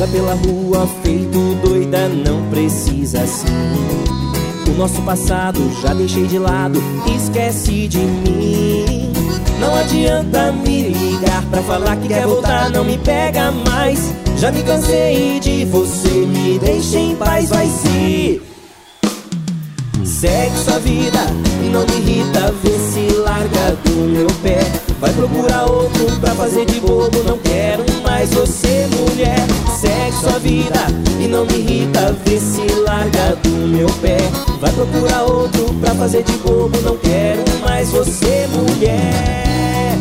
anda pela rua feito doida, não precisa assim. O nosso passado já deixei de lado, esquece de mim. Não adianta me ligar pra falar que quer voltar, não me pega mais. Já me cansei de você, me deixa em paz, vai se. Segue sua vida e não me irrita, vê se larga do meu pé. Vai procurar outro pra fazer de bobo, não quero mais você, mulher. Segue sua vida e não me irrita, vê se larga do meu pé. Vai procurar outro pra fazer de bobo, não quero mais você, mulher.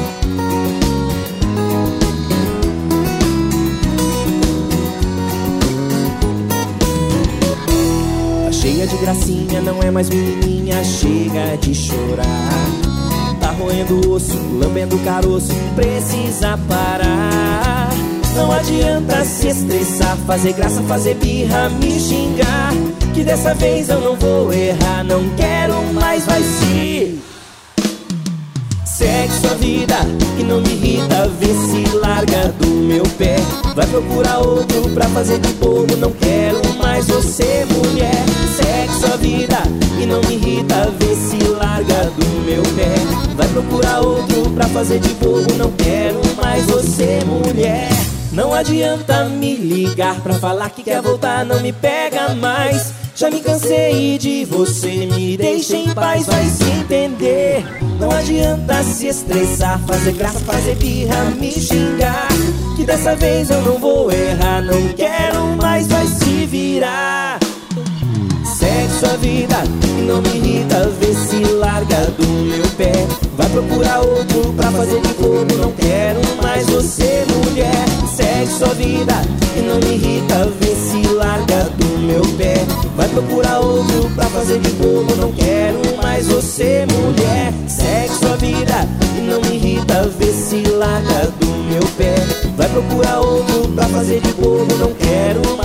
Tá cheia de gracinha, não é mais menininha, chega de chorar. Tá roendo o osso, lambendo o caroço, precisa parar. Não adianta se estressar, fazer graça, fazer birra, me xingar, que dessa vez eu não vou errar, não quero mais, vai se. Segue sua vida e não me irrita, vê se larga do meu pé. Vai procurar outro pra fazer de bobo, não quero mais você, mulher. Segue sua vida e não me irrita, vê se larga do meu pé. Vai procurar outro pra fazer de bobo, não quero mais você, mulher. Não adianta me ligar pra falar que quer voltar, não me pega mais. Já me cansei de você, me deixa em paz, vai se entender. Não adianta se estressar, fazer graça, fazer birra, me xingar, que dessa vez eu não vou errar, não quero mais, vai se virar. Segue sua vida e não me irrita, vê se larga do meu pé. Vai procurar outro pra fazer de bobo, não quero mais você, mulher. Segue sua vida e não me irrita, vê se larga do meu pé. Vai procurar outro pra fazer de bobo, não quero mais você, mulher. Segue sua vida e não me irrita, vê se larga do meu pé. Vai procurar outro pra fazer de bobo, não quero